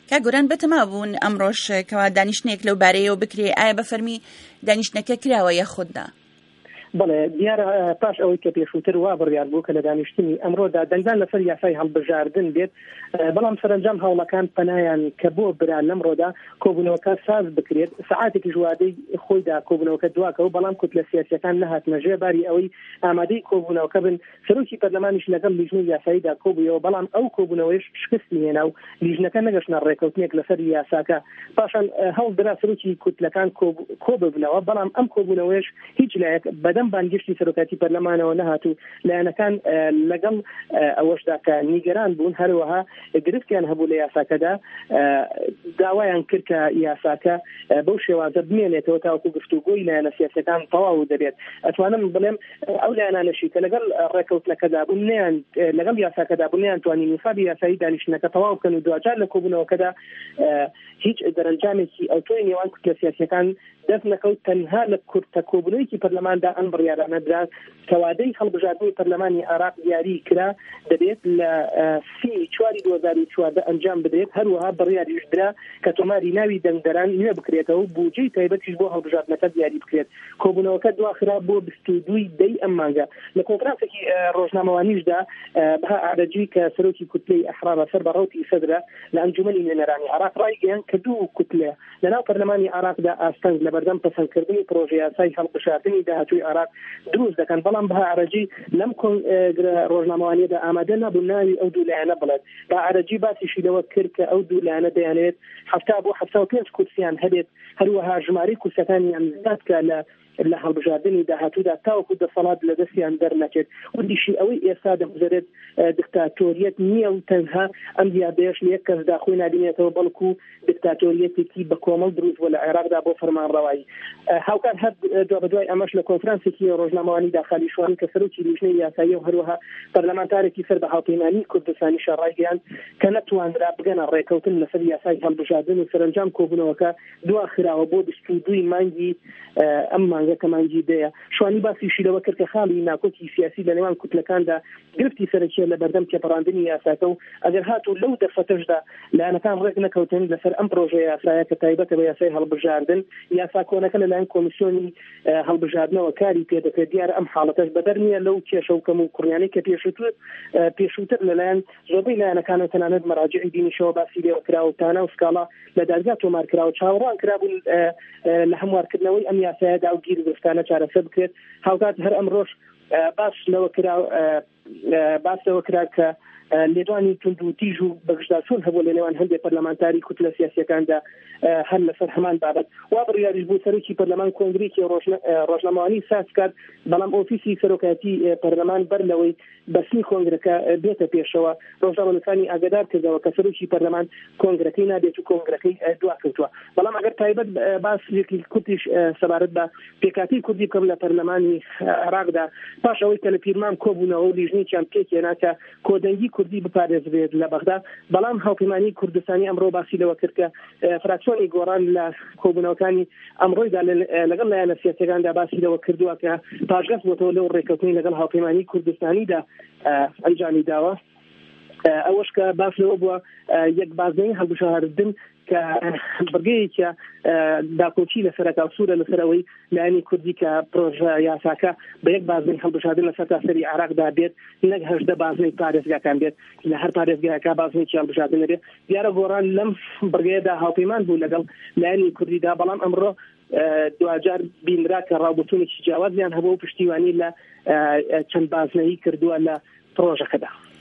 کاگۆران بەتەما بوون ئەمڕۆژ کەوا دانیشتنێک لەو بارەیەوە بکرێ ئایا بەفەرمی دانیشتنەکە کراوە یەخوددا؟ بەڵێ دیارە پاش ئەوەی کە پێشووتر وا بڕیار بوو کە لە دانیشتنی ئەمڕۆدا دەنگدان لەسەر یاسای هەڵبژاردن بێت، بەڵام سەرنجام هەوڵەکان پەنایان کە بۆ بران لەمڕۆدا کۆبوونەوەکە ساز بکرێت. سەعاتێکی ژوادەی خۆیدا کۆبوونەوەکە دواکەوە، بەڵام کوتلە سیاسیەکان نەهاتنە ژێباری ئەوەی ئامادەی کۆبوونەوەکە بن. سەرۆکی پەرلەمانیش لەگەڵ لیژنەی یاساییدا کۆبوویەوە، بەڵام ئەو کۆبوونەوەیش شکستی هێنا و لیژنەکە نەگەشتە ڕێکەوتنێک لەسەر یاساکە. پاشان هەوڵدرا سەرۆکی کوتلەکان کۆ ببنەوە، بەڵام ئەم کۆبوونەوەیش هیچ لایەک بەدەم بانگشتی سەرۆکاتی پەرلەمانەوە نەهاتوو. لایەنەکان لەگەڵ ئەوەشدا کە نیگەران بوون هەروەها گرفتیان هەبوو لە یاساکەدا، داوایان کرد کە یاساکە بەو شێوازە بمێنێتەوە تاوەکو گفتوگۆی لایەنە سیاسیەکان تەواو دەبێت. ئەتوانم بڵێم ئەو لایەنانەشی کە لەگەڵ ڕێکەوتنەکەدا بوون لەگەڵ یاساکەدا بوون نەیانتوانی نیسابی یاسایی دانیشتنەکە تەواو بکەن و دوجار لە کۆبوونەوەکەدا هیچ دەرەنجامێکی ئەوتۆی نێوان کوتلە سیاسیەکان دەست نەکەوت. تەنها لە کورتە کۆبوونەوەیکی پەرلەماندا ئەم بڕیارانەدرا کەوادەی هەڵبژاردننی پەرلەمانی عێراق دیاری کرا دەبێت لە 4/2014 ئەنجام بدرێت. هەروەها بڕیاریش درا کە تۆماری ناوی دەنگدەران نوێ بکرێتەوە و بودجەی تایبەتیش بۆ هەڵبژاردنەکە دیاری بکرێت. کۆبوونەوەکە دواخرا بۆ 22 دەی ئەم مانگە. لە کۆنفرانسێکی ڕۆژنامەوانیشدا بەها ئاردەجی کە سەرۆکی کوتلەی ئەحرار سەربەڕەوتی سەدرە لە ئەنجومەنی نوێنەرانی عێراق ڕایگەیاند کە دوو کوتلە لەناو پەرلەمانی عێراقدا ئاستەنگ لە بەردەم پەسەندکردنی پرۆژە یاسای هەڵبژاردننی داهاتووی عێراق دروست دەکەن، بەڵام بەها ئاردەجی لەم ڕۆژنامەوانیەدا ئامادە نەبوو ناوی ئەو دوو لایەنە بڵێت. بە ئاردەجی باسیشی لەوە کرد کە ئەو دوو لایەنە دەیانێت 70 بۆ 75 کورسیان هەبێت، هەروەها ژمارەی کورسەکانیان زیاد کە لە هەڵبژاردننی داهاتوودا تاوەکو دەسەڵات لە دەستیان دەرنەچێت. وندیشی ئەوەی ئێستا دەبزرێت دیکتاتۆریەت نییە و تەنها ئەم دیابێش لە یەک کەس داخۆی نبینێتەوە، بەڵکو دیکتاتۆریەتێکی بە کۆمەڵ دروست بۆ لە عێراقدا بۆ فەرمانڕەوایی. هاوکات هەر دوای ئەمەش لە کۆنفرانسێکی ڕۆژنامەوانی داخلی شوانی کە سەرۆکی لیژنەی یاسایی و هەروەها پەرلەمانتارێکی سەر بە هاوپەیمانی کوردستانی ڕایگەیاند کە نەتوانرا بگەنە ڕێکەوتن لەسەر یاسای هەڵبژاردن و سەرنجام کۆبوونەوەکە دواخراوە بۆ 22 مانگی ئەم مانگە کە مانگی دەیە. شوانی باسیشی لەوە کرد کە خاڵی ناکۆکی سیاسی لە نێوان کوتلەکاندا گرفتی سەرەکیە لە بەردەم تێپەڕاندنی یاساکە و ئەگەر هاتوو لەو دەفتەشدا لایەنەکان ڕێک نەکەوتن لەسەر ئەم پرۆژە یاسایە کە تایبەتە بە یاسای هەڵبژاردن، یاسا کۆنەکە لەلایەن کۆمیسیۆنی هەڵبژاردنەوە کاری پێدەکرێت. دیارە ئەم حاڵەتەش بەدەر نییە لەو کێشە و کەم و کوڕیانەی کە پێشووتر لەلایەن زۆربەی لایەنەکان و تەنانەت مەراجعی دینیشەوە باسی لێوە کراوە و تانا و سکاڵا لە دادگا تۆمار کراوە چاوەڕوان کرابوون لە هەموارکردنەوەی ئەم یاسایەدا و گیر گرفتانە چارەسەر بکرێت. هاوکات هەر ئەمڕۆژ باس لەوە کرا کە لێدوانی تونند و تیژ و بەگشتدارچوون هەبوو لە نێوان هەندێک پەرلەمانتاری کوتلە سیاسیەکاندا هەر لەسەر هەمان بابەت. وا بڕیاریش بوو سەرۆکی پەرلەمان کۆنگرێکی ڕۆژنامەوانی ساز کات، بەڵام ئۆفیسی سەرۆکاتی پەرلەمان بەر لەوەی بەسنی کۆنگرەکە بێتە پێشەوە ڕۆژنامەنووسانی ئاگادار کردەوە کە سەرۆکی پەرلەمان کۆنگرەکەی نابێت و کۆنگرەکەی دواکەوتووە. بەڵام ئەگەر تایبەت باسێکی کوردیش سەبارەت بە پێکاتی کوردی بکەم لە پەرلەمانی عێراقدا پاش ئەوەی کە لە پیرمان کۆبوونەوە و لیژنێکیان پێکهێنا کە کۆدەنگی کوردی بپارێزرێت لە بەغدا، بەڵام هاوپەیمانی کوردستانی ئەمڕۆ باسی لەوە کرد کە فراکسیۆنی گۆڕان لە کۆبوونەوەکانی ئەمڕۆیدا لەگەڵ لایەنە سیاسیەکاندا باسی لەوە کردووە کە پاشگەز بۆتەوە لەو ڕێکەوتنی لەگەڵ هاوپەیمانی کوردستانیدا ئەنجامی داوە. ئەوەش کە باس لەوە بووە یەک بازنەی هەڵبژاردن کە بڕگەیەکە داکۆچی لە سەرەتا و سوورە لەسەرەوەی لایەنی کوردی کە پرۆژە یاساکە بە یەک بازنەی هەڵبژاردن لەسەر تاسەری عێراقدا بێت، نەک 18 بازنەی پارێزگاکان بێت، لە هەر پارێزگاکە بازنێکی هەڵبژاردن بێت. دیارە گۆڕان لەم بڕگەیەدا هاوپەیمان بوو لەگەڵ لایەنی کوردیدا، بەڵام ئەمڕۆ دوجار بینرا کە ڕاوبوتونێکی جیاوازیان هەبوو و پشتیوانی لە چەند بازنەی کردووە لە پرۆژەکەدا.